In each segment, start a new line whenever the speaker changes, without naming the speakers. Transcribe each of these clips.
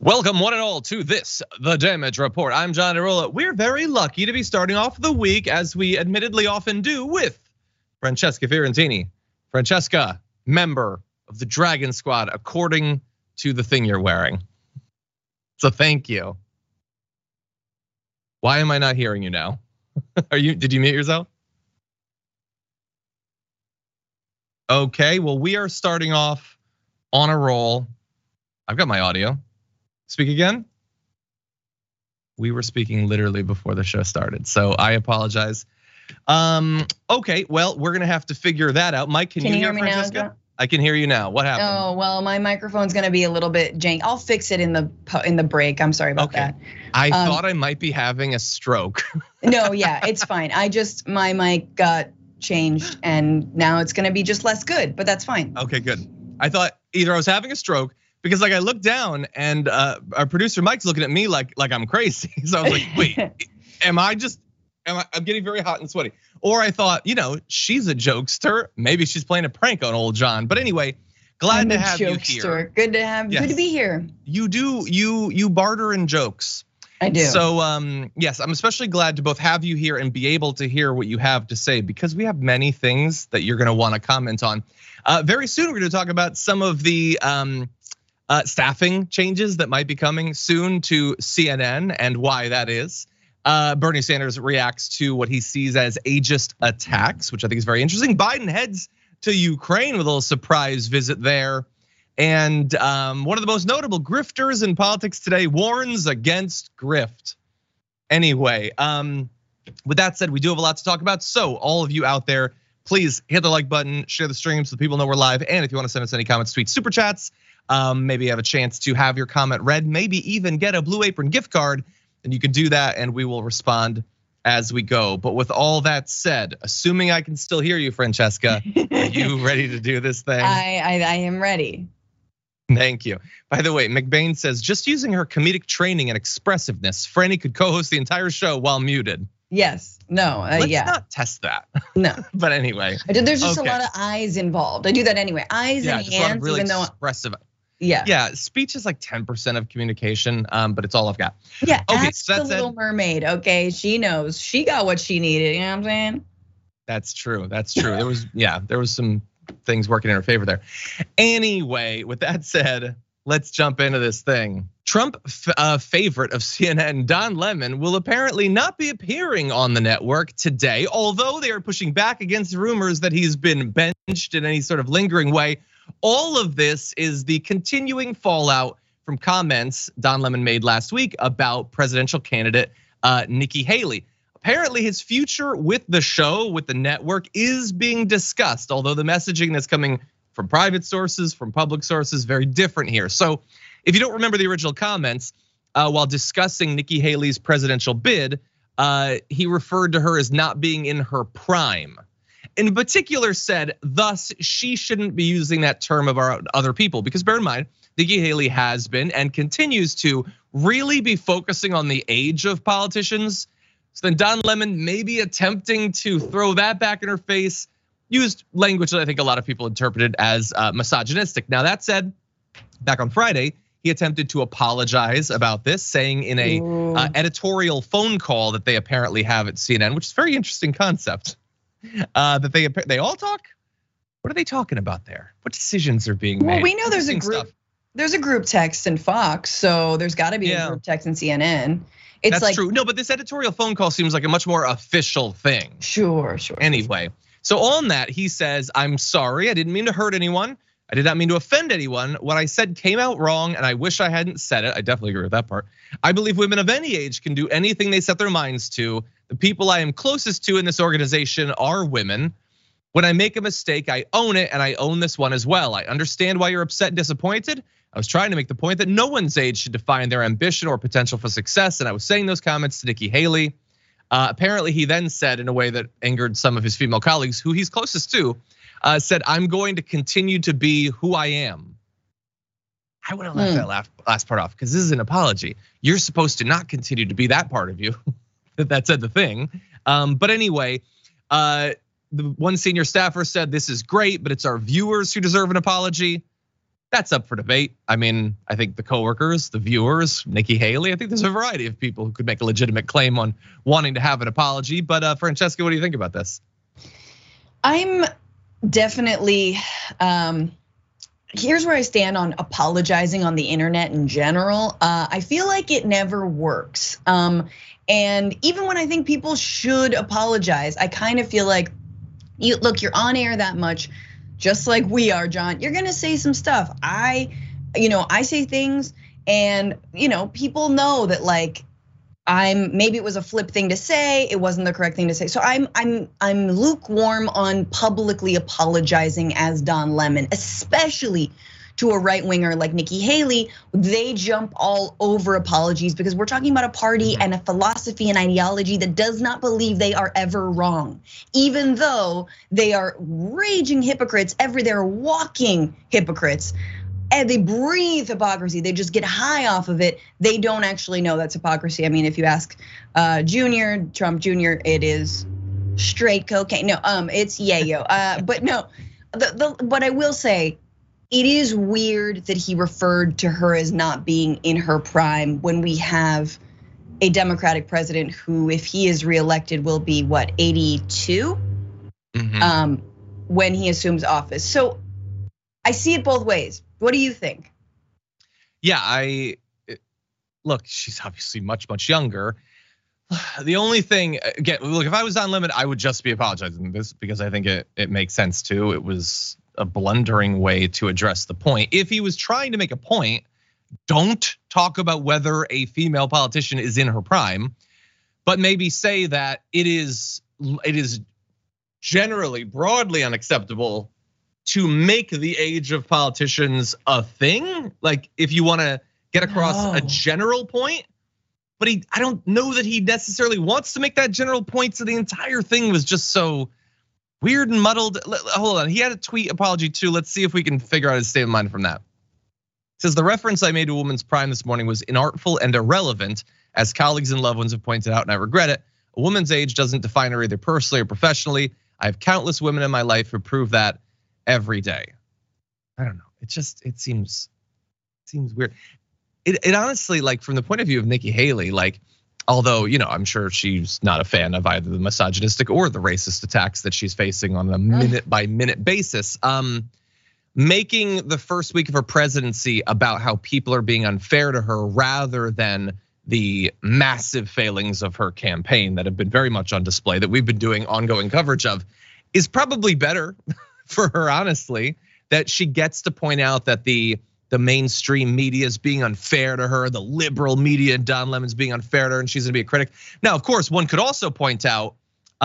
Welcome one and all to this, The Damage Report. I'm John Derola. We're very lucky to be starting off the week, as we admittedly often do, with Francesca Fiorentini. Francesca, member of the Dragon Squad, according to the thing you're wearing. So thank you. Why am I not hearing you now? Did you mute yourself? Okay, well, we are starting off on a roll. I've got my audio. Speak again? We were speaking literally before the show started, so I apologize. Okay, well, we're gonna have to figure that out. Mike, can you hear me, Francesca? Now? I can hear you now. What happened?
Oh, well, my microphone's gonna be a little bit jank. I'll fix it in the break. I'm sorry about that.
I thought I might be having a stroke.
No, yeah, it's fine. My mic got changed and now it's gonna be just less good, but that's fine.
Okay, good. I thought either I was having a stroke, because like I looked down and our producer Mike's looking at me like I'm crazy. So I was like, wait, I'm getting very hot and sweaty. Or I thought, she's a jokester. Maybe she's playing a prank on old John. But anyway, glad to have you here.
Good to be here.
You do, you barter in jokes.
I do.
So yes, I'm especially glad to both have you here and be able to hear what you have to say, because we have many things that you're gonna wanna comment on. Very soon we're gonna talk about some of the staffing changes that might be coming soon to CNN and why that is. Bernie Sanders reacts to what he sees as ageist attacks, which I think is very interesting. Biden heads to Ukraine with a little surprise visit there. And one of the most notable grifters in politics today warns against grift. Anyway, with that said, we do have a lot to talk about. So all of you out there, please hit the like button, share the stream so people know we're live. And if you want to send us any comments, tweets, super chats, maybe have a chance to have your comment read, maybe even get a Blue Apron gift card, then you can do that and we will respond as we go. But with all that said, assuming I can still hear you, Francesca, are you ready to do this thing?
I am ready.
Thank you. By the way, McBain says, just using her comedic training and expressiveness, Franny could co-host the entire show while muted.
Yes, no,
Let's not test that.
No.
But anyway.
There's just a lot of eyes involved. I do that anyway. Eyes and hands,
really
even though
expressive.
Yeah,
speech is like 10% of communication, but it's all I've got.
Yeah, okay, so that's the Little Mermaid, okay? She knows, she got what she needed, you know what I'm saying?
That's true, there was some things working in her favor there. Anyway, with that said, let's jump into this thing. Trump favorite of CNN, Don Lemon, will apparently not be appearing on the network today, although they are pushing back against rumors that he's been benched in any sort of lingering way. All of this is the continuing fallout from comments Don Lemon made last week about presidential candidate Nikki Haley. Apparently his future with the show, with the network, is being discussed, although the messaging that's coming from private sources, from public sources, very different here. So if you don't remember the original comments, while discussing Nikki Haley's presidential bid, he referred to her as not being in her prime. In particular said, thus she shouldn't be using that term of our other people, because bear in mind, Nikki Haley has been and continues to really be focusing on the age of politicians. So then Don Lemon may be attempting to throw that back in her face, used language that I think a lot of people interpreted as misogynistic. Now that said, back on Friday, he attempted to apologize about this, saying in a editorial phone call that they apparently have at CNN, which is a very interesting concept. That they all talk. What are they talking about there? What decisions are being made?
Well, we know there's a group. There's a group text in Fox, so there's got to be a group text in CNN.
That's true. No, but this editorial phone call seems like a much more official thing.
Sure.
Anyway, so on that he says, "I'm sorry. I didn't mean to hurt anyone. I did not mean to offend anyone. What I said came out wrong, and I wish I hadn't said it." I definitely agree with that part. "I believe women of any age can do anything they set their minds to. The people I am closest to in this organization are women. When I make a mistake, I own it, and I own this one as well. I understand why you're upset and disappointed. I was trying to make the point that no one's age should define their ambition or potential for success, and I was saying those comments to Nikki Haley." Apparently he then said, in a way that angered some of his female colleagues who he's closest to, said, "I'm going to continue to be who I am." I would have left that last part off, because this is an apology. You're supposed to not continue to be that part of you. That said the thing. But anyway, the one senior staffer said, "This is great, but it's our viewers who deserve an apology." That's up for debate. I mean, I think the coworkers, the viewers, Nikki Haley, I think there's a variety of people who could make a legitimate claim on wanting to have an apology. But Francesca, what do you think about this?
I'm definitely, here's where I stand on apologizing on the internet in general. I feel like it never works. And even when I think people should apologize, I kind of feel like, look, you're on air that much, just like we are, John. You're gonna say some stuff. I say things, and people know that like maybe it was a flip thing to say, it wasn't the correct thing to say. So I'm lukewarm on publicly apologizing as Don Lemon, especially to a right winger like Nikki Haley. They jump all over apologies because we're talking about a party and a philosophy and ideology that does not believe they are ever wrong, even though they are raging hypocrites. They're walking hypocrites. And they breathe hypocrisy. They just get high off of it. They don't actually know that's hypocrisy. I mean, if you ask Trump Jr., it is straight cocaine. No, it's yayo. But no, what I will say, it is weird that he referred to her as not being in her prime when we have a Democratic president who, if he is reelected, will be 82 when he assumes office. So I see it both ways. What do you think?
Yeah, look, she's obviously much younger. The only thing, again, look, if I was Don Lemon, I would just be apologizing this because I think it makes sense too. It was a blundering way to address the point. If he was trying to make a point, don't talk about whether a female politician is in her prime, but maybe say that it is generally broadly unacceptable to make the age of politicians a thing. Like if you want to get across a general point, but I don't know that he necessarily wants to make that general point. So the entire thing was just so weird and muddled. Hold on, he had a tweet apology too. Let's see if we can figure out his state of mind from that. It says the reference I made to a woman's prime this morning was inartful and irrelevant, as colleagues and loved ones have pointed out, and I regret it. A woman's age doesn't define her either personally or professionally. I have countless women in my life who prove that every day. I don't know. It seems weird. It honestly, like from the point of view of Nikki Haley, like, although, I'm sure she's not a fan of either the misogynistic or the racist attacks that she's facing on a minute by minute basis. Making the first week of her presidency about how people are being unfair to her rather than the massive failings of her campaign that have been very much on display, that we've been doing ongoing coverage of, is probably better for her, honestly, that she gets to point out that the mainstream media is being unfair to her, the liberal media, Don Lemon's being unfair to her, and she's gonna be a critic. Now, of course, one could also point out,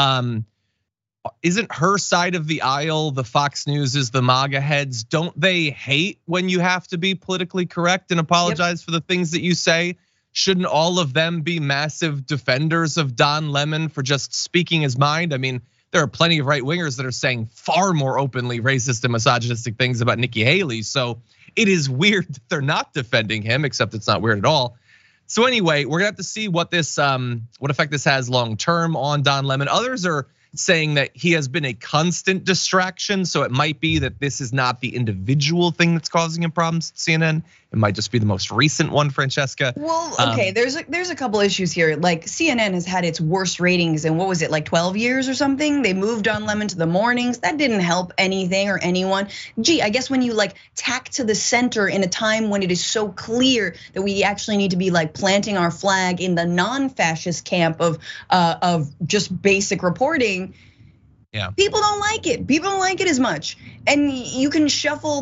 isn't her side of the aisle, the Fox News is the MAGA heads, don't they hate when you have to be politically correct and apologize for the things that you say? Shouldn't all of them be massive defenders of Don Lemon for just speaking his mind? I mean, there are plenty of right wingers that are saying far more openly racist and misogynistic things about Nikki Haley. So it is weird that they're not defending him, except it's not weird at all. So anyway, we're gonna have to see what effect this has long term on Don Lemon. Others are saying that he has been a constant distraction. So it might be that this is not the individual thing that's causing him problems at CNN. It might just be the most recent one, Francesca.
Well, okay, there's a couple issues here. Like CNN has had its worst ratings in, what was it, like 12 years or something? They moved Don Lemon to the mornings. That didn't help anything or anyone. Gee, I guess when you like tack to the center in a time when it is so clear that we actually need to be like planting our flag in the non-fascist camp of just basic reporting.
Yeah.
People don't like it. People don't like it as much. And you can shuffle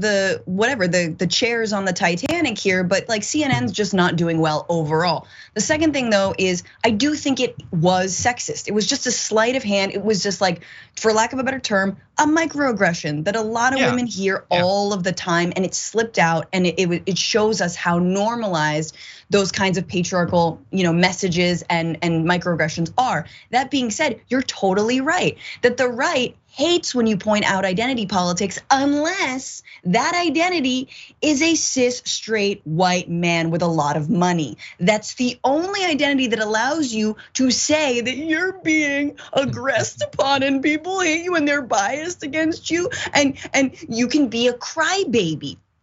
the chairs on the Titanic here, but like CNN's just not doing well overall. The second thing though is I do think it was sexist. It was just a sleight of hand. It was just like, for lack of a better term, a microaggression that a lot of women hear all of the time, and it slipped out, and it shows us how normalized those kinds of patriarchal, messages and microaggressions are. That being said, you're totally right that the right hates when you point out identity politics unless that identity is a cis straight white man with a lot of money. That's the only identity that allows you to say that you're being aggressed upon and people hate you and they're biased against you, and you can be a crybaby.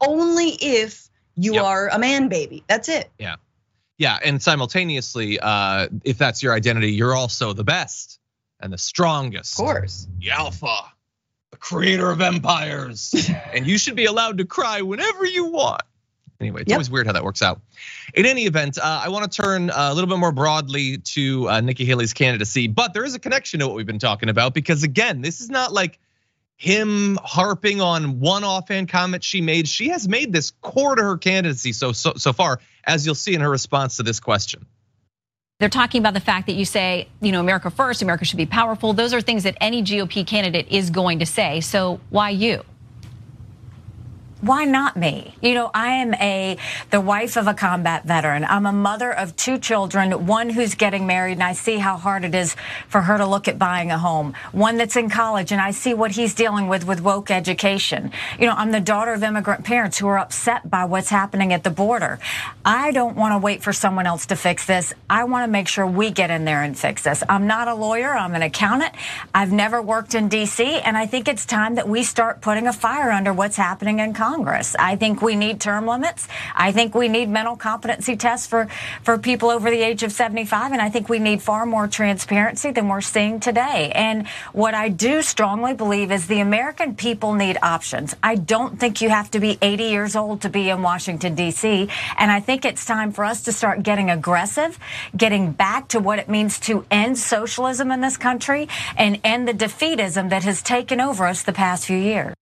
only if you are a man baby. That's it.
Yeah, and simultaneously, if that's your identity, you're also the best and the strongest.
Of course.
The alpha, the creator of empires. And you should be allowed to cry whenever you want. Anyway, it's always weird how that works out. In any event, I want to turn a little bit more broadly to Nikki Haley's candidacy, but there is a connection to what we've been talking about because again, this is not like him harping on one offhand comment she made. She has made this core to her candidacy so far, as you'll see in her response to this question.
They're talking about the fact that you say, America first, America should be powerful. Those are things that any GOP candidate is going to say. So why you?
Why not me? I am the wife of a combat veteran. I'm a mother of 2 children, one who's getting married, and I see how hard it is for her to look at buying a home. One that's in college, and I see what he's dealing with woke education. I'm the daughter of immigrant parents who are upset by what's happening at the border. I don't want to wait for someone else to fix this. I want to make sure we get in there and fix this. I'm not a lawyer. I'm an accountant. I've never worked in DC, and I think it's time that we start putting a fire under what's happening in Congress. I think we need term limits. I think we need mental competency tests for people over the age of 75. And I think we need far more transparency than we're seeing today. And what I do strongly believe is the American people need options. I don't think you have to be 80 years old to be in Washington, D.C. And I think it's time for us to start getting aggressive, getting back to what it means to end socialism in this country and end the defeatism that has taken over us the past few years.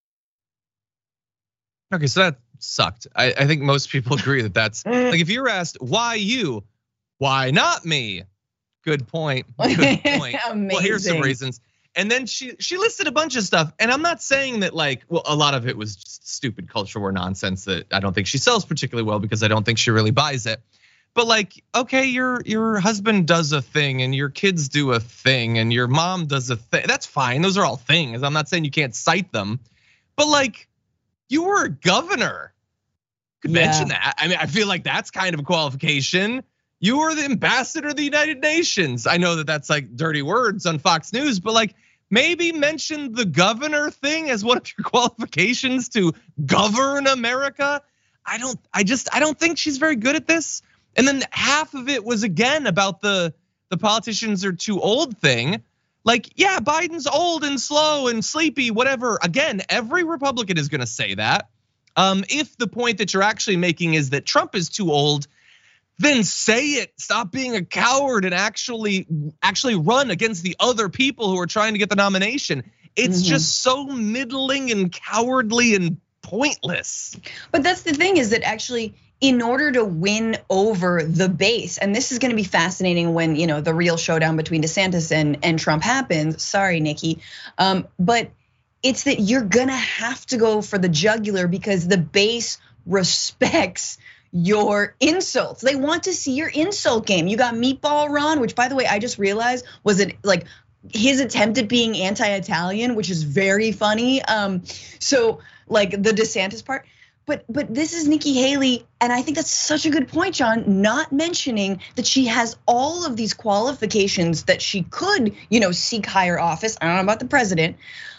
Okay, so that sucked. I think most people agree that that's like if you're asked why you, why not me? Good point. Good point. Well, here's some reasons. And then she listed a bunch of stuff, and I'm not saying that a lot of it was just stupid culture war nonsense that I don't think she sells particularly well because I don't think she really buys it. But okay, your husband does a thing, and your kids do a thing, and your mom does a thing. That's fine. Those are all things. I'm not saying you can't cite them, but you were a governor. Could mention that. I mean, I feel like that's kind of a qualification. You were the ambassador of the United Nations. I know that that's dirty words on Fox News, but maybe mention the governor thing as one of your qualifications to govern America. I don't think she's very good at this. And then half of it was again about the politicians are too old thing. Biden's old and slow and sleepy, whatever. Again, every Republican is gonna say that. If the point that you're actually making is that Trump is too old, then say it. Stop being a coward and actually run against the other people who are trying to get the nomination. It's just so middling and cowardly and pointless.
But that's the thing is that actually, in order to win over the base, and this is going to be fascinating when the real showdown between DeSantis and Trump happens. Sorry, Nikki, but it's that you're gonna have to go for the jugular because the base respects your insults. They want to see your insult game. You got Meatball Ron, which by the way I just realized was his attempt at being anti-Italian, which is very funny. So the DeSantis part. But this is Nikki Haley, and I think that's such a good point, John, not mentioning that she has all of these qualifications that she could, seek higher office. I don't know about the president,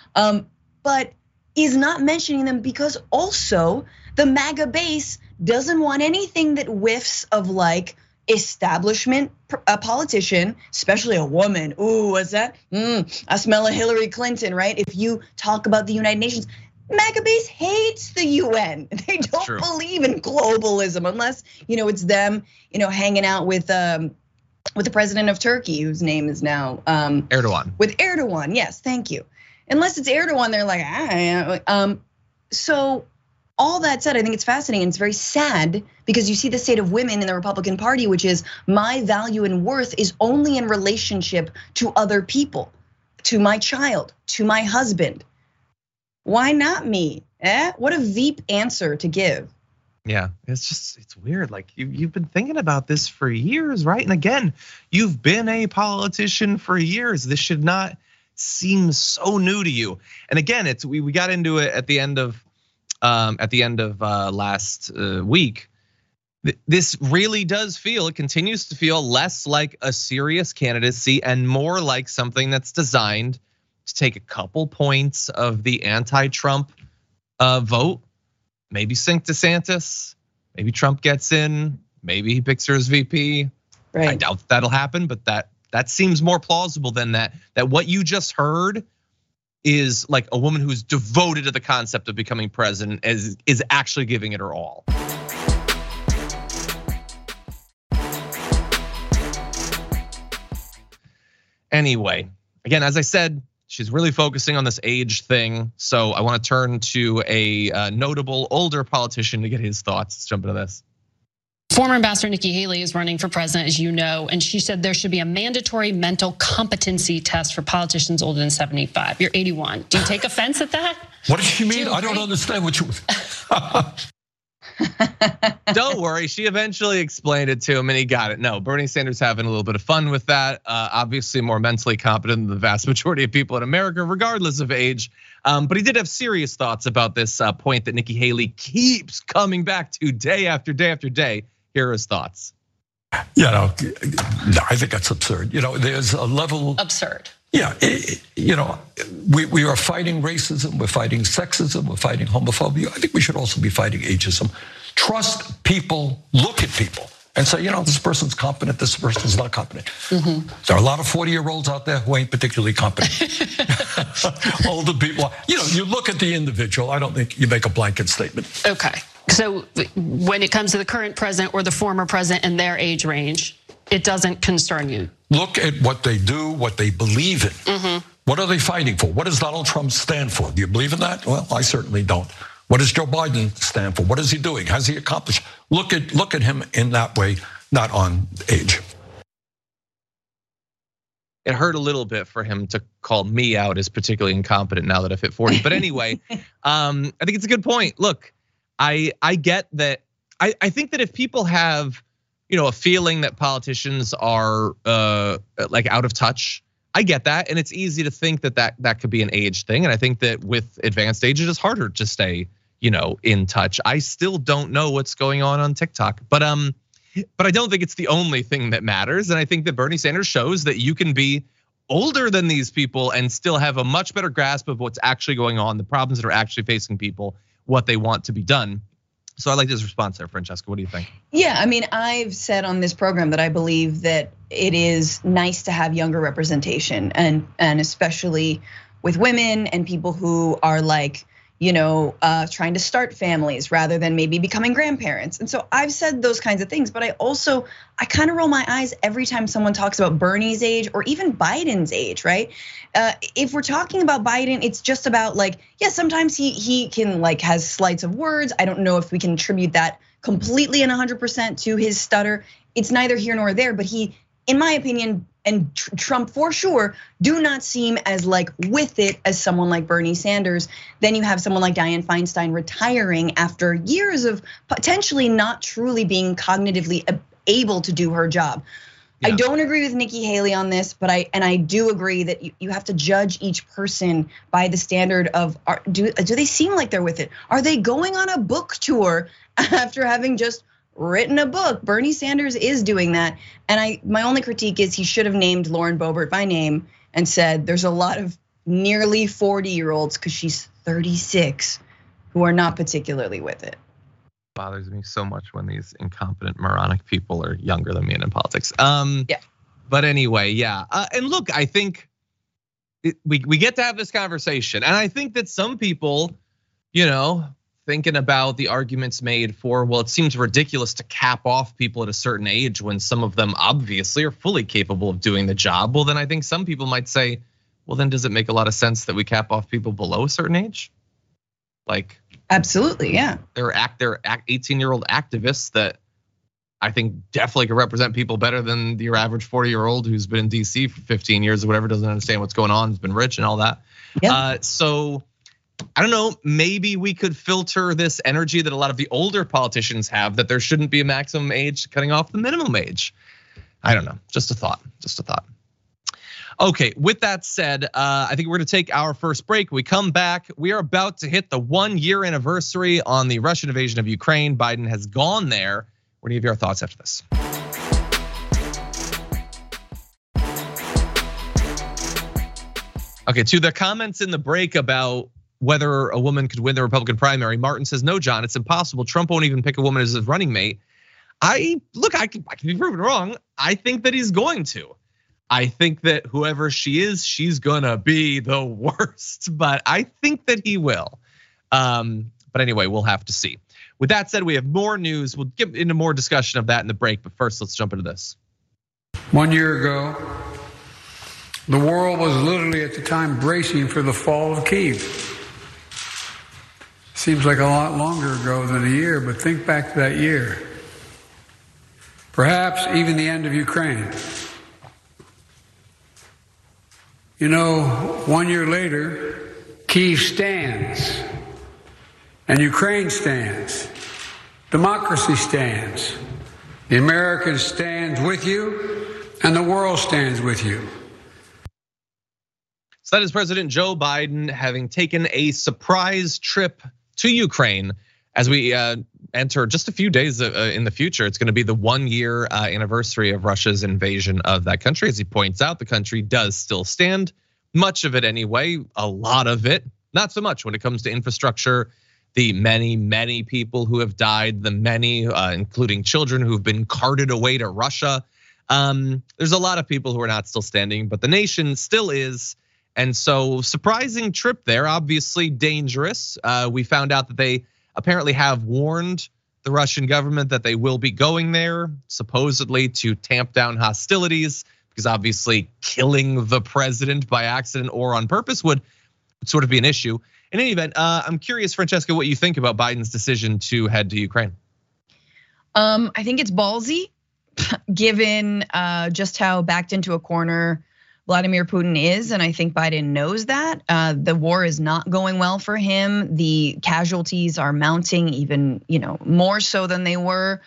but is not mentioning them because also the MAGA base doesn't want anything that whiffs of establishment, a politician, especially a woman. Ooh, what's that? I smell a Hillary Clinton, right? If you talk about the United Nations, MAGA base hates the UN. They don't believe in globalism unless it's them hanging out with the president of Turkey, whose name is now
Erdogan.
With Erdogan, yes, thank you. Unless it's Erdogan, they're like, So all that said, I think it's fascinating. It's very sad because you see the state of women in the Republican Party, which is my value and worth is only in relationship to other people, to my child, to my husband. Why not me? What a Veep answer to give.
Yeah, it's weird. You've been thinking about this for years, right? And again, you've been a politician for years. This should not seem so new to you. And again, we got into it at the end of last week. This really does feel, it continues to feel less like a serious candidacy and more like something that's designed to take a couple points of the anti-Trump vote maybe sink DeSantis, maybe Trump gets in, maybe he picks her as VP.
Right.
I doubt that'll happen, but that seems more plausible than that what you just heard is like a woman who's devoted to the concept of becoming president is actually giving it her all. Anyway, again, as I said, she's really focusing on this age thing. So I want to turn to a notable older politician to get his thoughts. Let's jump into this.
Former Ambassador Nikki Haley is running for president, as you know, and she said there should be a mandatory mental competency test for politicians older than 75. You're 81. Do you take offense at that?
What does she mean? I don't understand what you.
Don't worry, she eventually explained it to him and he got it. No, Bernie Sanders having a little bit of fun with that. Obviously more mentally competent than the vast majority of people in America, regardless of age. But he did have serious thoughts about this point that Nikki Haley keeps coming back to day after day after day. Here are his thoughts.
I think that's absurd. There's a level.
Absurd.
Yeah, we are fighting racism, we're fighting sexism, we're fighting homophobia. I think we should also be fighting ageism. Trust people, look at people, and say, this person's competent, this person's not competent. Mm-hmm. There are a lot of 40-year-olds out there who ain't particularly competent. Older people, you look at the individual. I don't think you make a blanket statement.
Okay. So when it comes to the current president or the former president and their age range, it doesn't concern you?
Look at what they do, what they believe in. Mm-hmm. What are they fighting for? What does Donald Trump stand for? Do you believe in that? Well, I certainly don't. What does Joe Biden stand for? What is he doing? Has he accomplished? Look at him in that way, not on age.
It hurt a little bit for him to call me out as particularly incompetent now that I've hit 40. But anyway, I think it's a good point. Look, I get that. I think that if people have, a feeling that politicians are like out of touch, I get that, and it's easy to think that could be an age thing. And I think that with advanced age, it is harder to stay, in touch. I still don't know what's going on TikTok, but I don't think it's the only thing that matters. And I think that Bernie Sanders shows that you can be older than these people and still have a much better grasp of what's actually going on, the problems that are actually facing people, what they want to be done. So I like this response there, Francesca. What do you think?
Yeah, I mean, I've said on this program that I believe that it is nice to have younger representation, and especially with women and people who are like, trying to start families rather than maybe becoming grandparents. And so I've said those kinds of things, but I kind of roll my eyes every time someone talks about Bernie's age or even Biden's age, right? If we're talking about Biden, it's just about sometimes he can has sleights of words. I don't know if we can attribute that completely and 100% to his stutter. It's neither here nor there, but he, in my opinion, and Trump for sure, do not seem as with it as someone like Bernie Sanders. Then you have someone like Dianne Feinstein retiring after years of potentially not truly being cognitively able to do her job. Yeah. I don't agree with Nikki Haley on this, but I do agree that you have to judge each person by the standard of do they seem like they're with it? Are they going on a book tour after having just written a book? Bernie Sanders is doing that. And my only critique is he should have named Lauren Boebert by name and said there's a lot of nearly 40-year-olds, because she's 36, who are not particularly with it.
Bothers me so much when these incompetent, moronic people are younger than me and in politics. Yeah. But anyway, yeah. And look, I think we get to have this conversation, and I think that some people, thinking about the arguments made for, well, it seems ridiculous to cap off people at a certain age when some of them obviously are fully capable of doing the job. Well, then I think some people might say, well, then does it make a lot of sense that we cap off people below a certain age?
Absolutely, yeah.
They're 18-year-old activists that I think definitely could represent people better than your average 40-year-old who's been in DC for 15 years or whatever, doesn't understand what's going on, has been rich and all that. Yeah. So I don't know, maybe we could filter this energy that a lot of the older politicians have, that there shouldn't be a maximum age cutting off the minimum age. I don't know, just a thought. Okay, with that said, I think we're gonna take our first break. We come back, we are about to hit the 1-year anniversary on the Russian invasion of Ukraine. Biden has gone there. We're gonna give you our thoughts after this. Okay, to the comments in the break about whether a woman could win the Republican primary. Martin says, no, John, it's impossible. Trump won't even pick a woman as his running mate. I can be proven wrong. I think that he's going to. I think that whoever she is, she's gonna be the worst, but I think that he will. But anyway, we'll have to see. With that said, we have more news. We'll get into more discussion of that in the break, but first let's jump into this.
1 year ago, the world was literally at the time bracing for the fall of Kyiv. Seems like a lot longer ago than a year, but think back to that year. Perhaps even the end of Ukraine. You know, 1 year later, Kyiv stands, and Ukraine stands. Democracy stands. The Americans stand with you, and the world stands with you.
So that is President Joe Biden having taken a surprise trip to Ukraine. As we enter just a few days in the future, it's going to be the 1 year anniversary of Russia's invasion of that country. As he points out, the country does still stand, much of it anyway, a lot of it, not so much when it comes to infrastructure. The many, many people who have died, the many, including children who've been carted away to Russia. There's a lot of people who are not still standing, but the nation still is. And so surprising trip there, obviously dangerous. We found out that they apparently have warned the Russian government that they will be going there, supposedly to tamp down hostilities, because obviously killing the president by accident or on purpose would sort of be an issue. In any event, I'm curious, Francesca, what you think about Biden's decision to head to Ukraine.
I think it's ballsy, given just how backed into a corner Vladimir Putin is, and I think Biden knows that. The war is not going well for him. The casualties are mounting even, more so than they were.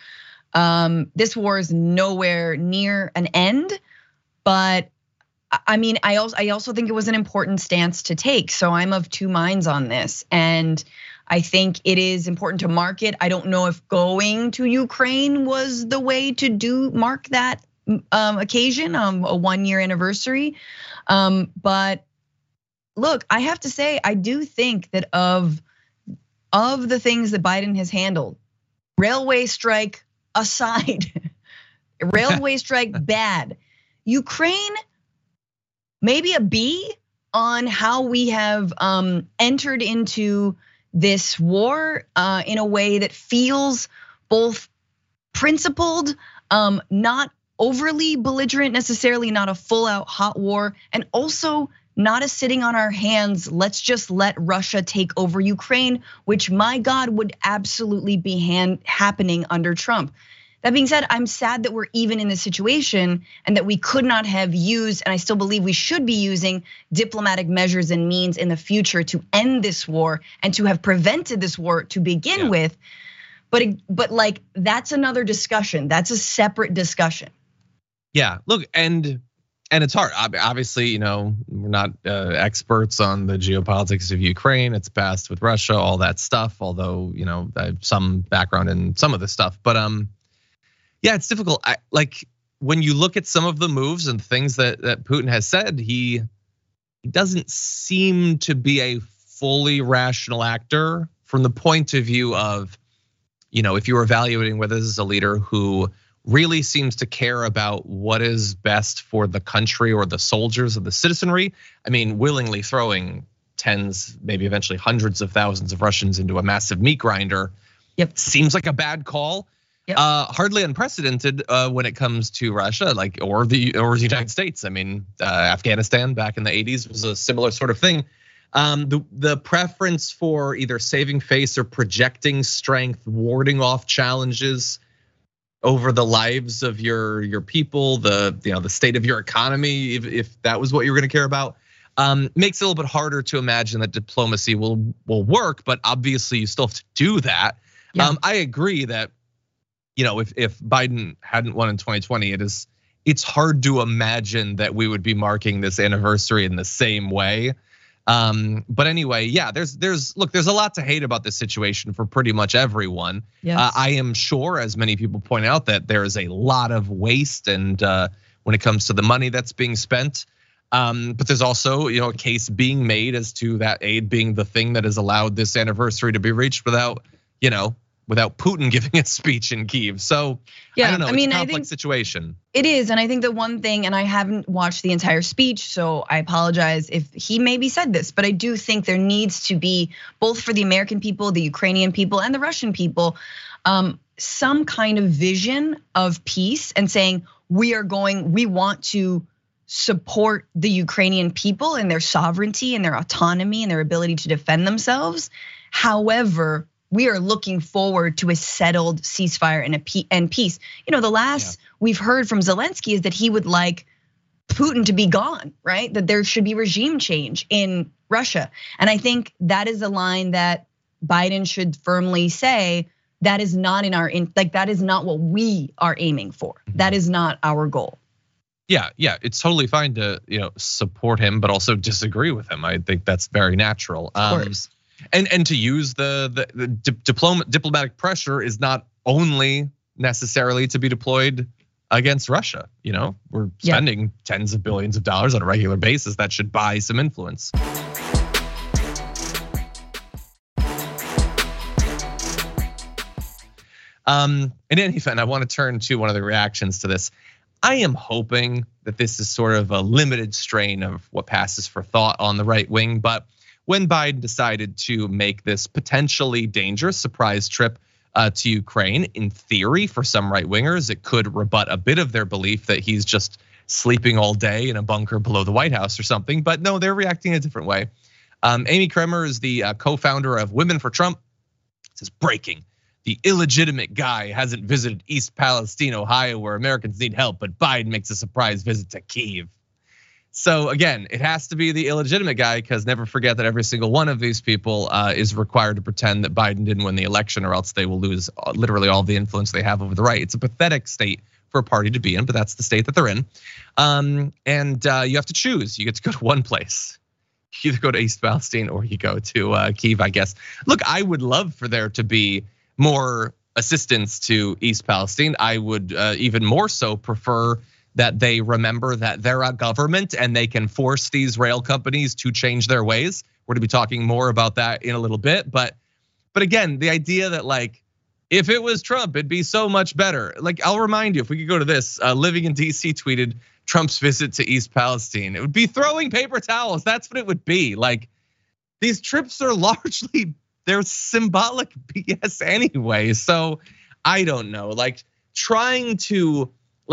This war is nowhere near an end, but I mean, I also think it was an important stance to take. So I'm of two minds on this, and I think it is important to mark it. I don't know if going to Ukraine was the way to mark that occasion, a 1 year anniversary. But look, I have to say, I do think that of the things that Biden has handled, railway strike aside, railway strike bad, Ukraine, maybe a B on how we have entered into this war in a way that feels both principled, not overly belligerent necessarily, not a full out hot war, and also not a sitting on our hands, let's just let Russia take over Ukraine, which my God would absolutely be happening under Trump. That being said, I'm sad that we're even in this situation and that we could not have used, and I still believe we should be using, diplomatic measures and means in the future to end this war and to have prevented this war to begin with. But like, that's another discussion. That's a separate discussion.
Yeah, look, and it's hard. Obviously, we're not experts on the geopolitics of Ukraine. It's past with Russia, all that stuff. Although, I have some background in some of this stuff. But yeah, it's difficult. Like when you look at some of the moves and things that Putin has said, he doesn't seem to be a fully rational actor from the point of view of, if you were evaluating whether this is a leader who really seems to care about what is best for the country or the soldiers or the citizenry. I mean, willingly throwing tens, maybe eventually hundreds of thousands of Russians into a massive meat grinder.
Yep.
Seems like a bad call. Yep. Hardly unprecedented when it comes to Russia, or the United States. I mean, Afghanistan back in the 80s was a similar sort of thing. The preference for either saving face or projecting strength, warding off challenges over the lives of your people, the state of your economy, if that was what you were going to care about, makes it a little bit harder to imagine that diplomacy will work. But obviously, you still have to do that. Yeah. I agree that if Biden hadn't won in 2020, it's hard to imagine that we would be marking this anniversary in the same way. But anyway, yeah, there's a lot to hate about this situation for pretty much everyone. Yes. I am sure, as many people point out, that there is a lot of waste, and when it comes to the money that's being spent, But there's also, a case being made as to that aid being the thing that has allowed this anniversary to be reached without Putin giving a speech in Kyiv. So
yeah,
I don't know, it's a complex
I think
situation.
It is, and I think the one thing, and I haven't watched the entire speech, so I apologize if he maybe said this, but I do think there needs to be, both for the American people, the Ukrainian people, and the Russian people, some kind of vision of peace and saying we want to support the Ukrainian people and their sovereignty and their autonomy and their ability to defend themselves. However, we are looking forward to a settled ceasefire and peace. The last we've heard from Zelensky is that he would like Putin to be gone, right? That there should be regime change in Russia. And I think that is a line that Biden should firmly say, that is not that is not what we are aiming for. That is not our goal.
Yeah, it's totally fine to support him, but also disagree with him. I think that's very natural.
Of course.
And to use the diplomatic pressure is not only necessarily to be deployed against Russia. We're spending tens of billions of dollars on a regular basis. That should buy some influence. In any event, I want to turn to one of the reactions to this. I am hoping that this is sort of a limited strain of what passes for thought on the right wing, but when Biden decided to make this potentially dangerous surprise trip to Ukraine, in theory, for some right wingers, it could rebut a bit of their belief that he's just sleeping all day in a bunker below the White House or something. But no, they're reacting a different way. Amy Kremer is the co-founder of Women for Trump. It says, breaking. The illegitimate guy hasn't visited East Palestine, Ohio, where Americans need help, but Biden makes a surprise visit to Kyiv. So again, it has to be the illegitimate guy, because never forget that every single one of these people is required to pretend that Biden didn't win the election, or else they will lose literally all the influence they have over the right. It's a pathetic state for a party to be in, but that's the state that they're in. And you have to choose. You get to go to one place. You either go to East Palestine or you go to Kyiv, I guess. Look, I would love for there to be more assistance to East Palestine. I would even more so prefer that they remember that they're a government and they can force these rail companies to change their ways. We're gonna be talking more about that in a little bit, but again, the idea that like, if it was Trump, it'd be so much better. Like, I'll remind you, if we could go to this, Living in DC tweeted Trump's visit to East Palestine. It would be throwing paper towels. That's what it would be. Like, these trips are largely, they're symbolic BS anyway. So I don't know, like trying to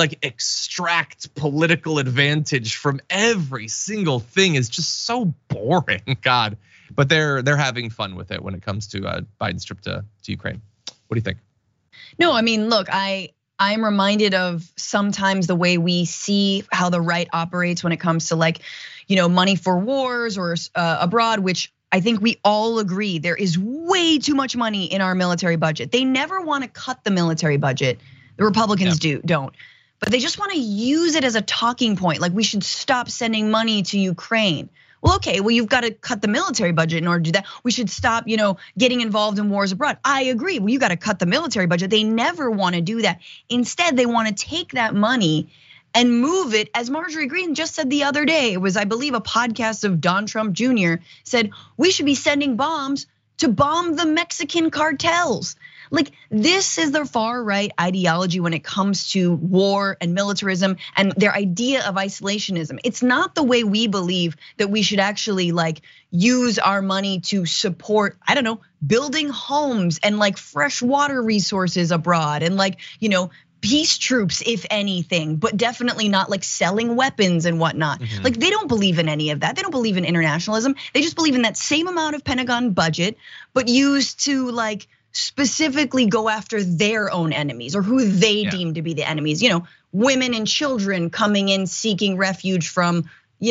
extract political advantage from every single thing is just so boring, God. But they're having fun with it when it comes to Biden's trip to Ukraine. What do you think?
No, I mean, look, I'm reminded of sometimes the way we see how the right operates when it comes to money for wars or abroad, which I think we all agree there is way too much money in our military budget. They never want to cut the military budget. The Republicans don't. But they just want to use it as a talking point. Like, we should stop sending money to Ukraine. Well, okay, you've got to cut the military budget in order to do that. We should stop, getting involved in wars abroad. I agree. Well, you got to cut the military budget. They never want to do that. Instead, they want to take that money and move it, as Marjorie Greene just said the other day. It was, I believe, a podcast of Don Trump Jr. said, we should be sending bombs to bomb the Mexican cartels. Like, this is their far right ideology when it comes to war and militarism and their idea of isolationism. It's not the way we believe that we should actually use our money to support, I don't know, building homes and fresh water resources abroad and peace troops, if anything, but definitely not selling weapons and whatnot. Mm-hmm. They don't believe in any of that. They don't believe in internationalism. They just believe in that same amount of Pentagon budget, but used to specifically go after their own enemies or who they deem to be the enemies. Women and children coming in seeking refuge from,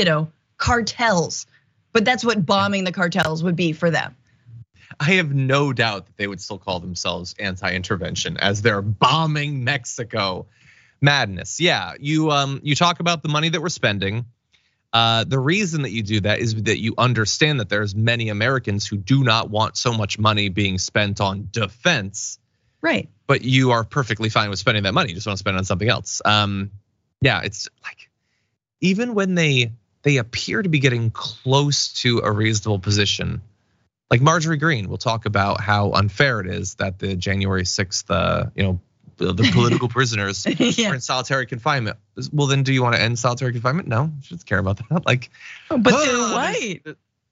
cartels. But that's what bombing the cartels would be for them.
I have no doubt that they would still call themselves anti-intervention as they're bombing Mexico. Madness. Yeah, you talk about the money that we're spending. The reason that you do that is that you understand that there's many Americans who do not want so much money being spent on defense.
Right.
But you are perfectly fine with spending that money. You just want to spend it on something else. Yeah, it's even when they they appear to be getting close to a reasonable position. Like Marjorie Greene will talk about how unfair it is that the January 6th, the political prisoners are in solitary confinement. Well, then do you want to end solitary confinement? No, she doesn't care about that. Like,
but they're white.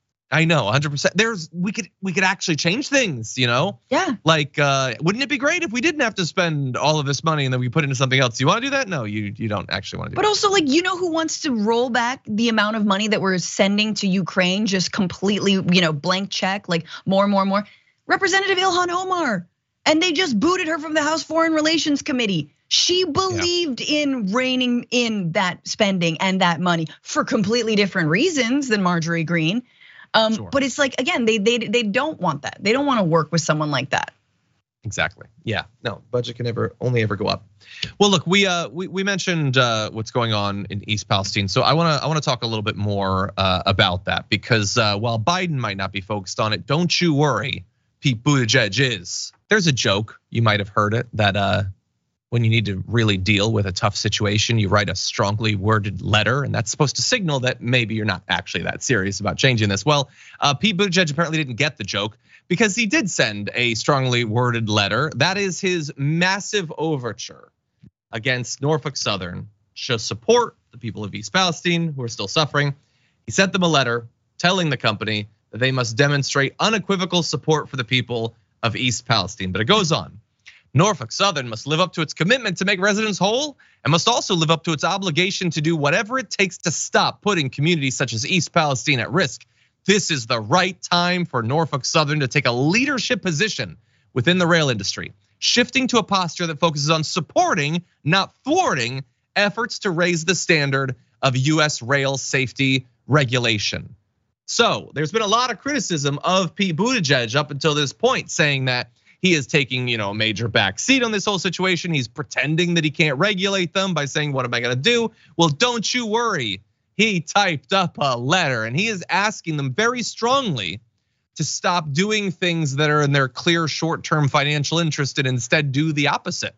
I know, 100%. We could actually change things,
Yeah.
Like, wouldn't it be great if we didn't have to spend all of this money and then we put it into something else? Do you want to do that? No, you don't actually want to do that.
But also, like, who wants to roll back the amount of money that we're sending to Ukraine, just completely, blank check, like more. Representative Ilhan Omar, and they just booted her from the House Foreign Relations Committee. She believed in reining in that spending and that money for completely different reasons than Marjorie Greene.
Sure.
But it's like, again, they don't want that. They don't want to work with someone like that.
Exactly. Yeah. No, budget can only ever go up. Well, look, we mentioned what's going on in East Palestine, so I want to talk a little bit more about that, because while Biden might not be focused on it, don't you worry, Pete Buttigieg is. There's a joke, you might have heard it, that when you need to really deal with a tough situation, you write a strongly worded letter, and that's supposed to signal that maybe you're not actually that serious about changing this. Well, Pete Buttigieg apparently didn't get the joke, because he did send a strongly worded letter. That is his massive overture against Norfolk Southern to support the people of East Palestine who are still suffering. He sent them a letter telling the company that they must demonstrate unequivocal support for the people of East Palestine. But it goes on. Norfolk Southern must live up to its commitment to make residents whole, and must also live up to its obligation to do whatever it takes to stop putting communities such as East Palestine at risk. This is the right time for Norfolk Southern to take a leadership position within the rail industry, shifting to a posture that focuses on supporting, not thwarting, efforts to raise the standard of US rail safety regulation. So there's been a lot of criticism of Pete Buttigieg up until this point, saying that he is taking, a major backseat on this whole situation. He's pretending that he can't regulate them by saying, what am I gonna do? Well, don't you worry. He typed up a letter, and he is asking them very strongly to stop doing things that are in their clear short-term financial interest and instead do the opposite.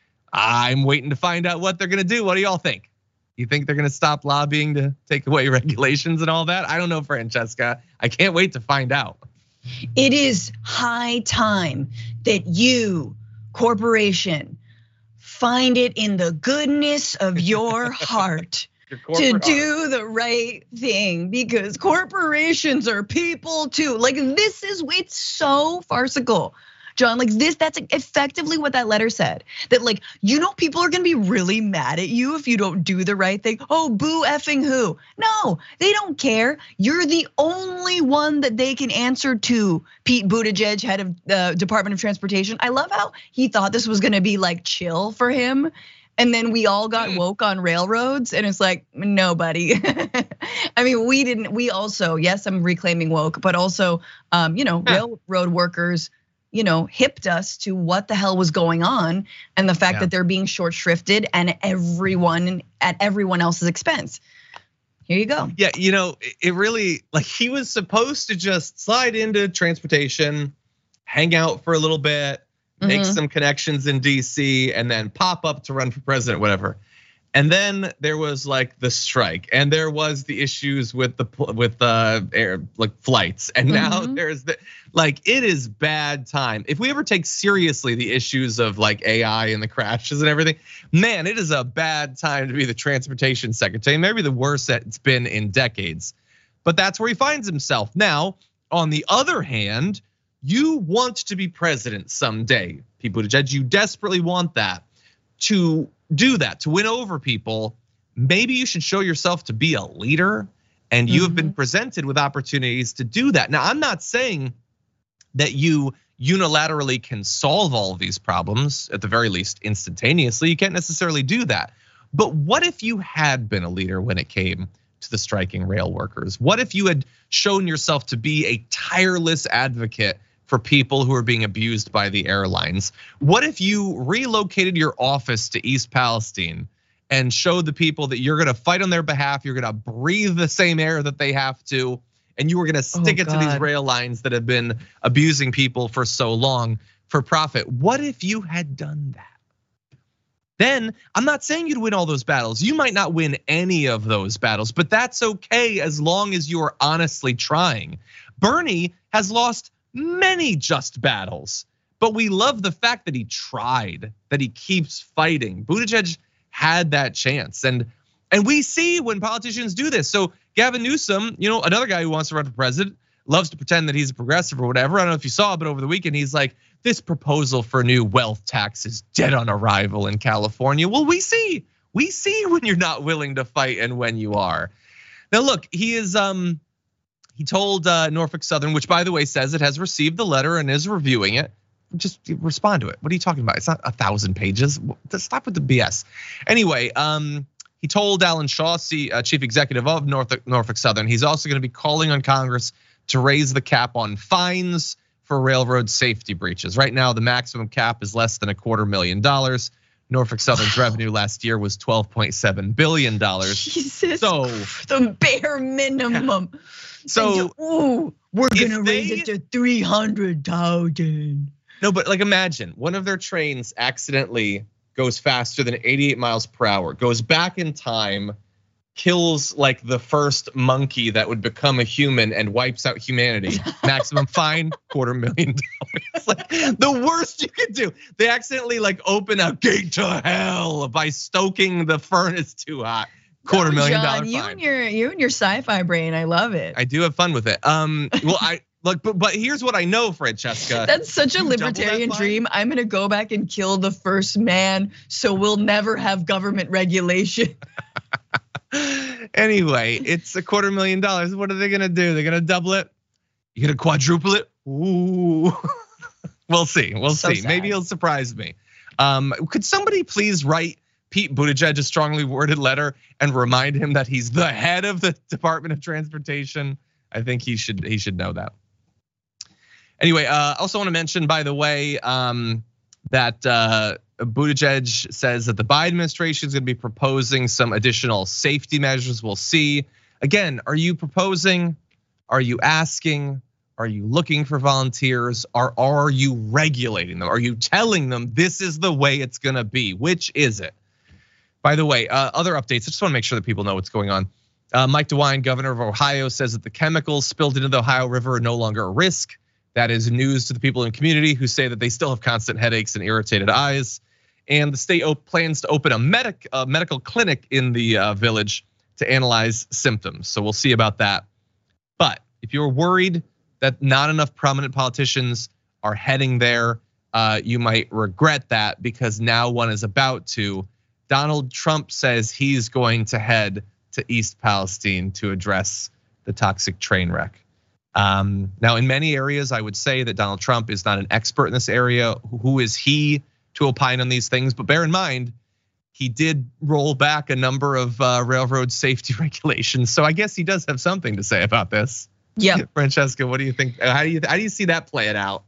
I'm waiting to find out what they're gonna do. What do y'all think? You think they're gonna stop lobbying to take away regulations and all that? I don't know, Francesca. I can't wait to find out.
It is high time that you, corporation, find it in the goodness of your heart to do the right thing, because corporations are people too. Like, it's so farcical, John. Like that's effectively what that letter said. That people are gonna be really mad at you if you don't do the right thing. Oh, boo effing who? No, they don't care. You're the only one that they can answer to. Pete Buttigieg, head of the Department of Transportation. I love how he thought this was gonna be chill for him. And then we all got woke on railroads, and it's like, no, buddy. I mean, we didn't. We also, yes, I'm reclaiming woke, but also, railroad workers, hipped us to what the hell was going on, and the fact that they're being short shrifted and everyone at everyone else's expense. Here you go.
Yeah, it really, he was supposed to just slide into transportation, hang out for a little bit, make some connections in DC, and then pop up to run for president, whatever. And then there was the strike, and there was the issues with air flights, and now there's it is bad time. If we ever take seriously the issues of AI and the crashes and everything, man, it is a bad time to be the transportation secretary. Maybe the worst that it's been in decades. But that's where he finds himself now. On the other hand, you want to be president someday, Pete Buttigieg. You desperately want that. To do that, to win over people, maybe you should show yourself to be a leader, and you have been presented with opportunities to do that. Now, I'm not saying that you unilaterally can solve all of these problems, at the very least instantaneously. You can't necessarily do that. But what if you had been a leader when it came to the striking rail workers? What if you had shown yourself to be a tireless advocate for people who are being abused by the airlines? What if you relocated your office to East Palestine and showed the people that you're gonna fight on their behalf, you're gonna breathe the same air that they have to, and you were gonna stick it to these rail lines that have been abusing people for so long for profit? What if you had done that? then I'm not saying you'd win all those battles. You might not win any of those battles, but that's okay as long as you are honestly trying. Bernie has lost many just battles, but we love the fact that he tried, that he keeps fighting. Buttigieg had that chance, and we see when politicians do this. So Gavin Newsom, another guy who wants to run for president, loves to pretend that he's a progressive or whatever. I don't know if you saw, but over the weekend he's like, this proposal for a new wealth tax is dead on arrival in California. Well, we see when you're not willing to fight and when you are. Now look, he told Norfolk Southern, which by the way says it has received the letter and is reviewing it. Just respond to it. What are you talking about? It's not 1,000 pages. Stop with the BS. Anyway, he told Alan Shaw, chief executive of Norfolk Southern, he's also going to be calling on Congress to raise the cap on fines for railroad safety breaches. Right now, the maximum cap is less than $250,000. Norfolk Southern's revenue last year was $12.7 billion.
Jesus,
so
the bare minimum.
Yeah. So
we're gonna raise it to 300,000.
No, but like imagine one of their trains accidentally goes faster than 88 miles per hour, goes back in time, kills like the first monkey that would become a human and wipes out humanity. Maximum fine, $250,000. Like the worst you could do. They accidentally like open a gate to hell by stoking the furnace too hot. $250,000 fine.
You and your sci-fi brain, I love it.
I do have fun with it. Well, but here's what I know, Francesca.
That's such a libertarian dream. I'm gonna go back and kill the first man, so we'll never have government regulation.
Anyway, it's $250,000. What are they gonna do? They're gonna double it? You gonna quadruple it? Ooh. We'll see. Sad. Maybe he'll surprise me. Could somebody please write Pete Buttigieg a strongly worded letter and remind him that he's the head of the Department of Transportation? I think he should know that. Anyway, I also want to mention, by the way, that Buttigieg says that the Biden administration is going to be proposing some additional safety measures. We'll see. Again, are you proposing? Are you asking? Are you looking for volunteers? Are you regulating them? Are you telling them this is the way it's going to be? Which is it? By the way, other updates. I just want to make sure that people know what's going on. Mike DeWine, governor of Ohio, says that the chemicals spilled into the Ohio River are no longer a risk. That is news to the people in the community who say that they still have constant headaches and irritated eyes. And the state plans to open a medical clinic in the village to analyze symptoms. So we'll see about that. But if you're worried that not enough prominent politicians are heading there, you might regret that because now one is about to. Donald Trump says he's going to head to East Palestine to address the toxic train wreck. Now, in many areas, I would say that Donald Trump is not an expert in this area. Who is he to opine on these things? But bear in mind, he did roll back a number of railroad safety regulations. So I guess he does have something to say about this.
Yeah,
Francesca, what do you think? How do you see that playing out?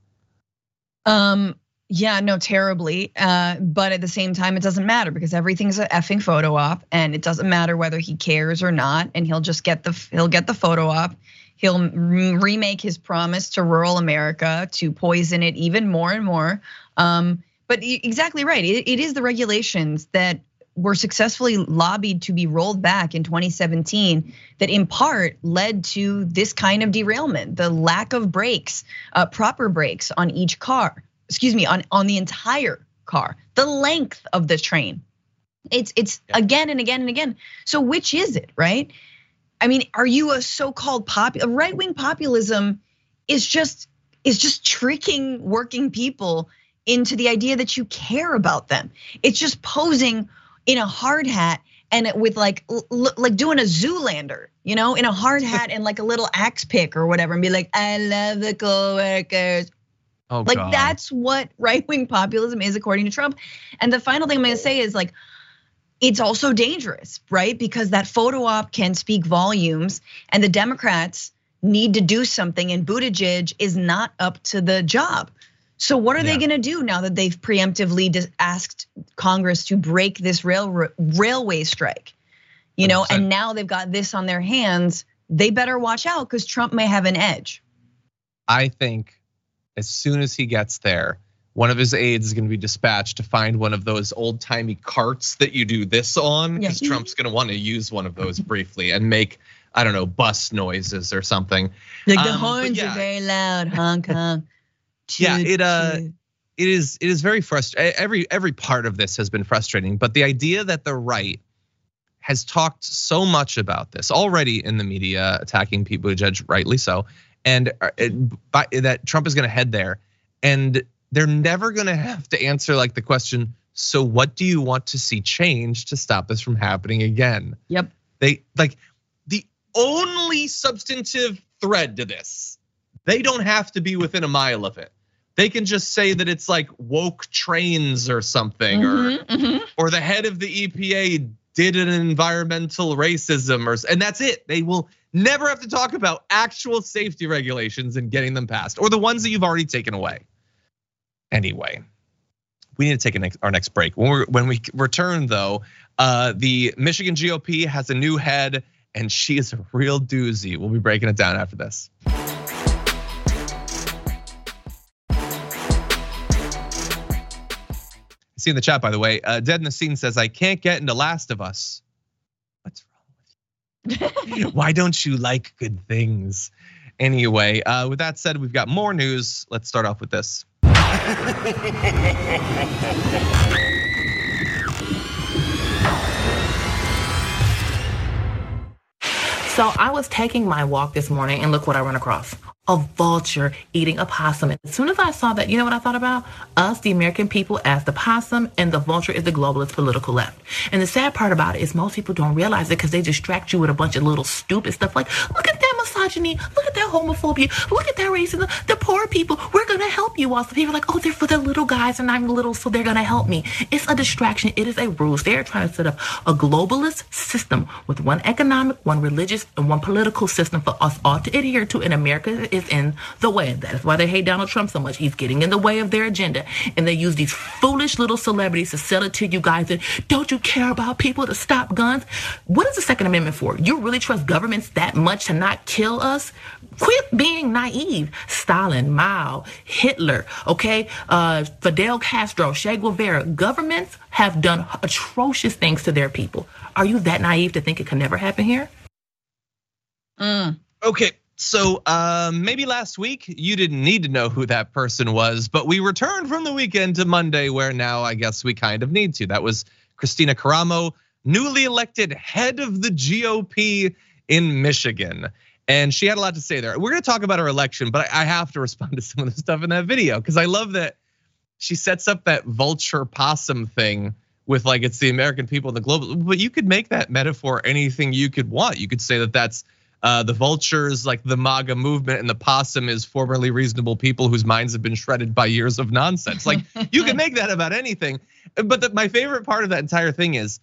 Yeah, no, terribly. But at the same time, it doesn't matter because everything's an effing photo op, and it doesn't matter whether he cares or not. And he'll just get the photo op. He'll remake his promise to rural America to poison it even more and more. But exactly right. It is the regulations that were successfully lobbied to be rolled back in 2017 that in part led to this kind of derailment, the lack of brakes, proper brakes on each car. Excuse me, on the entire car, the length of the train. It's again and again and again. So which is it, right? I mean, are you a so-called right-wing populism is just tricking working people into the idea that you care about them. It's just posing in a hard hat and with like doing a Zoolander, in a hard hat and like a little axe pick or whatever, and be like, I love the co-workers.
Oh,
like
God.
That's what right-wing populism is, according to Trump. And the final thing I'm gonna say is like, it's also dangerous, right? Because that photo op can speak volumes, and the Democrats need to do something, and Buttigieg is not up to the job. So what are they gonna do now that they've preemptively asked Congress to break this railway strike? And now they've got this on their hands. They better watch out because Trump may have an edge.
I think as soon as he gets there, one of his aides is going to be dispatched to find one of those old timey carts that you do this on, because Trump's going to want to use one of those briefly and make, I don't know, bus noises or something.
Like the horns are very loud, honk honk.
Yeah, it is very frustrating. Every part of this has been frustrating, but the idea that the right has talked so much about this already in the media, attacking people who judge rightly so, and that Trump is going to head there, and they're never going to have to answer like the question, so what do you want to see change to stop this from happening again?
Yep.
They like the only substantive thread to this, they don't have to be within a mile of it. They can just say that it's like woke trains or something, or the head of the EPA did an environmental racism, and that's it. They will never have to talk about actual safety regulations and getting them passed, or the ones that you've already taken away. Anyway, we need to take our next break. When we return, though, the Michigan GOP has a new head, and she is a real doozy. We'll be breaking it down after this. See in the chat, by the way, Dead in the Scene says, I can't get into Last of Us. What's wrong with you? Why don't you like good things? Anyway, with that said, we've got more news. Let's start off with this.
So I was taking my walk this morning and look what I ran across. A vulture eating a possum. As soon as I saw that, you know what I thought about? Us, the American people, as the possum, and the vulture is the globalist political left. And the sad part about it is most people don't realize it because they distract you with a bunch of little stupid stuff like, look at that misogyny, look at that homophobia, look at that racism, the poor people, we're gonna help you all. So people are like, oh, they're for the little guys and I'm little, so they're gonna help me. It's a distraction, it is a ruse. They're trying to set up a globalist system with one economic, one religious, and one political system for us all to adhere to, and America is in the way. That is why they hate Donald Trump so much. He's getting in the way of their agenda. And they use these foolish little celebrities to sell it to you guys that, don't you care about people to stop guns? What is the Second Amendment for? You really trust governments that much to not kill us? Quit being naive. Stalin, Mao, Hitler, okay? Fidel Castro, Che Guevara. Governments have done atrocious things to their people. Are you that naive to think it can never happen here?
Okay, so maybe last week you didn't need to know who that person was, but we returned from the weekend to Monday, where now I guess we kind of need to. That was Kristina Karamo, newly elected head of the GOP in Michigan. And she had a lot to say there. We're gonna talk about her election, but I have to respond to some of the stuff in that video because I love that she sets up that vulture possum thing with like it's the American people and the global, but you could make that metaphor anything you could want. You could say that that's the vultures, like the MAGA movement, and the possum is formerly reasonable people whose minds have been shredded by years of nonsense. Like you can make that about anything. But my favorite part of that entire thing is,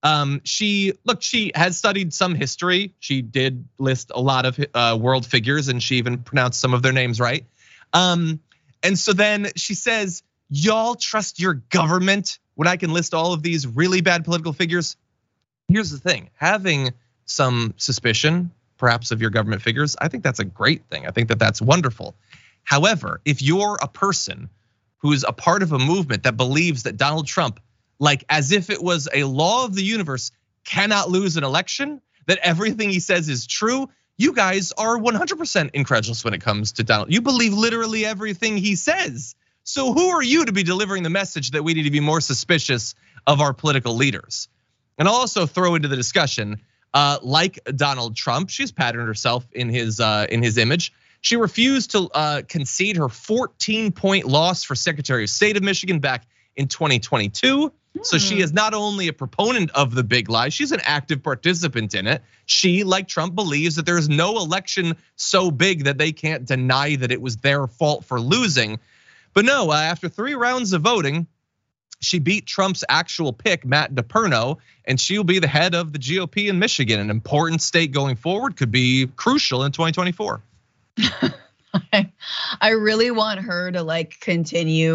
she has studied some history. She did list a lot of world figures, and she even pronounced some of their names right. And so then she says, y'all trust your government when I can list all of these really bad political figures? Here's the thing, having some suspicion, perhaps of your government figures, I think that's a great thing. I think that that's wonderful. However, if you're a person who is a part of a movement that believes that Donald Trump, like as if it was a law of the universe, cannot lose an election, that everything he says is true, you guys are 100% incredulous when it comes to Donald. You believe literally everything he says. So who are you to be delivering the message that we need to be more suspicious of our political leaders? And I'll also throw into the discussion, like Donald Trump, she's patterned herself in his image. She refused to concede her 14-point loss for Secretary of State of Michigan back in 2022. So she is not only a proponent of the big lie, she's an active participant in it. She, like Trump, believes that there is no election so big that they can't deny that it was their fault for losing. But no, after 3 rounds of voting, she beat Trump's actual pick, Matt DePerno, and she'll be the head of the GOP in Michigan. An important state going forward, could be crucial in 2024.
I really want her to like continue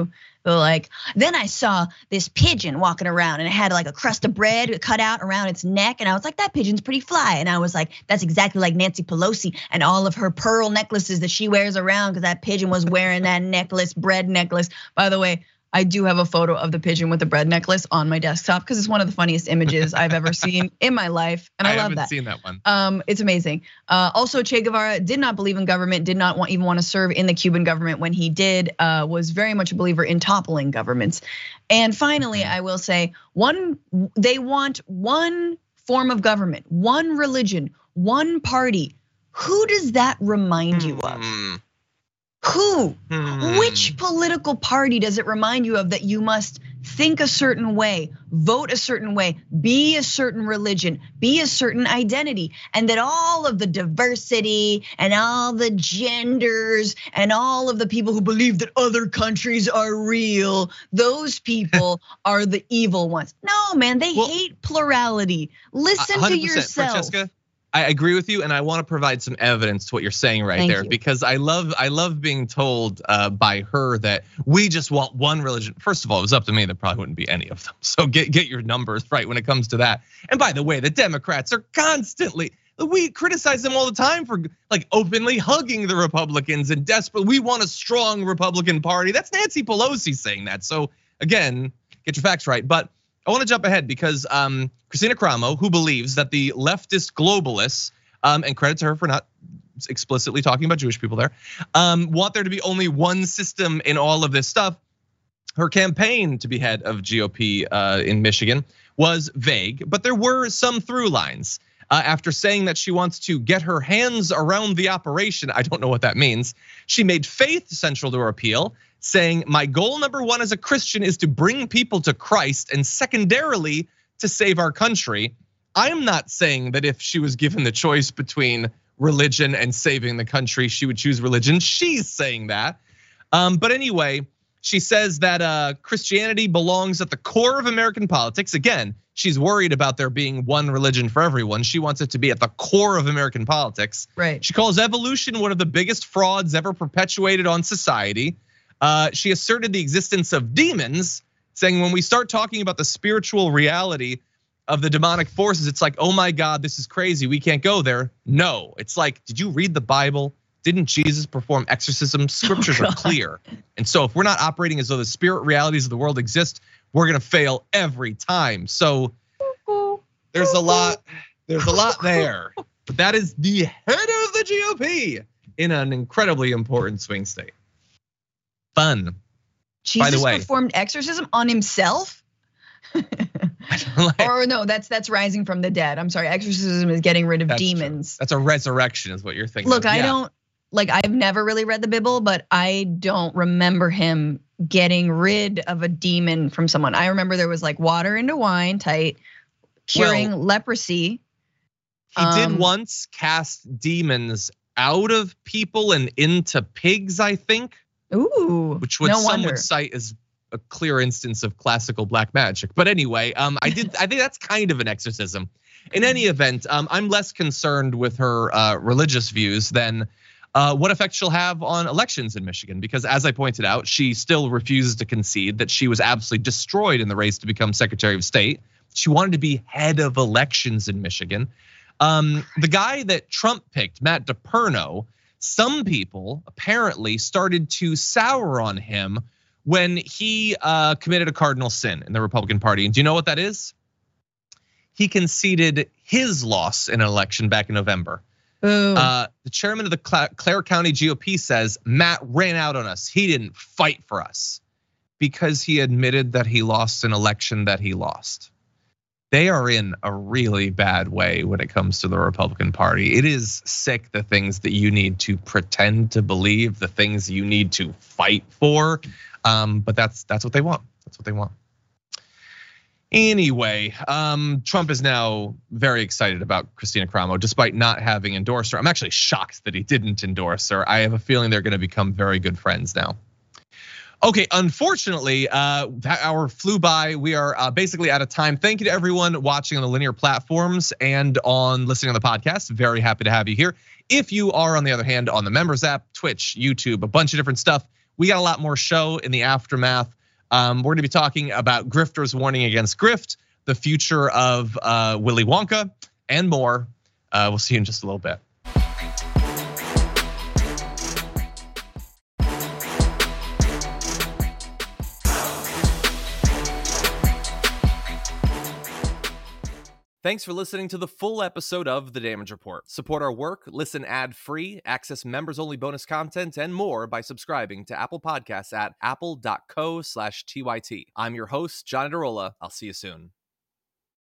They're like, then I saw this pigeon walking around and it had like a crust of bread cut out around its neck. And I was like, that pigeon's pretty fly. And I was like, that's exactly like Nancy Pelosi and all of her pearl necklaces that she wears around, because that pigeon was wearing that necklace, bread necklace. By the way, I do have a photo of the pigeon with the bread necklace on my desktop because it's one of the funniest images I've ever seen in my life, and I love that.
I haven't seen that one.
It's amazing. Also, Che Guevara did not believe in government, did not even want to serve in the Cuban government when he did. Was very much a believer in toppling governments. And finally, I will say, they want one form of government, one religion, one party. Who does that remind you of? Who? Which political party does it remind you of that you must think a certain way, vote a certain way, be a certain religion, be a certain identity, and that all of the diversity and all the genders and all of the people who believe that other countries are real, those people are the evil ones? No, man, they hate plurality. Listen to yourself.
Francesca, I agree with you, and I want to provide some evidence to what you're saying right there, because I love being told by her that we just want one religion. First of all, it was up to me, there probably wouldn't be any of them. So get your numbers right when it comes to that. And by the way, the Democrats are constantly, we criticize them all the time for like openly hugging the Republicans and desperate. We want a strong Republican Party. That's Nancy Pelosi saying that. So again, get your facts right. But I want to jump ahead because Kristina Karamo, who believes that the leftist globalists, and credit to her for not explicitly talking about Jewish people there, want there to be only one system in all of this stuff. Her campaign to be head of GOP in Michigan was vague, but there were some through lines. After saying that she wants to get her hands around the operation, I don't know what that means. She made faith central to her appeal, saying, my goal number one as a Christian is to bring people to Christ, and secondarily, to save our country. I am not saying that if she was given the choice between religion and saving the country, she would choose religion. She's saying that. But anyway, she says that Christianity belongs at the core of American politics. Again, she's worried about there being one religion for everyone. She wants it to be at the core of American politics.
Right.
She calls evolution one of the biggest frauds ever perpetuated on society. She asserted the existence of demons, saying when we start talking about the spiritual reality of the demonic forces, it's like, oh my God, this is crazy. We can't go there. No, it's like, did you read the Bible? Didn't Jesus perform exorcisms? Scriptures are clear. And so if we're not operating as though the spirit realities of the world exist, we're gonna fail every time. So there's a lot there. But that is the head of the GOP in an incredibly important swing state. Fun.
Jesus
By the way,
performed exorcism on himself? Or no, that's rising from the dead. I'm sorry, exorcism is getting rid of demons.
True. That's a resurrection is what you're thinking.
Look, I've never really read the Bible, but I don't remember him getting rid of a demon from someone. I remember there was like water into wine type, curing leprosy.
He did once cast demons out of people and into pigs, I think.
Ooh,
which some would cite as a clear instance of classical black magic. But anyway, I think that's kind of an exorcism. In any event, I'm less concerned with her religious views than what effect she'll have on elections in Michigan, because as I pointed out, she still refuses to concede that she was absolutely destroyed in the race to become Secretary of State. She wanted to be head of elections in Michigan. The guy that Trump picked, Matt DePerno, some people apparently started to sour on him when he committed a cardinal sin in the Republican Party. And do you know what that is? He conceded his loss in an election back in November. The chairman of the Clare County GOP says Matt ran out on us. He didn't fight for us because he admitted that he lost an election that he lost. They are in a really bad way when it comes to the Republican Party. It is sick, the things that you need to pretend to believe, the things you need to fight for. But that's what they want. That's what they want. Anyway, Trump is now very excited about Kristina Karamo, despite not having endorsed her. I'm actually shocked that he didn't endorse her. I have a feeling they're going to become very good friends now. Okay, unfortunately, that hour flew by. We are basically out of time. Thank you to everyone watching on the linear platforms and on listening on the podcast. Very happy to have you here. If you are, on the other hand, on the members app, Twitch, YouTube, a bunch of different stuff, we got a lot more show in the aftermath We're going to be talking about grifters warning against grift, the future of Willy Wonka, and more. We'll see you in just a little bit.
Thanks for listening to the full episode of The Damage Report. Support our work, listen ad-free, access members-only bonus content, and more by subscribing to Apple Podcasts at apple.co/TYT. I'm your host, John Adarola. I'll see you soon.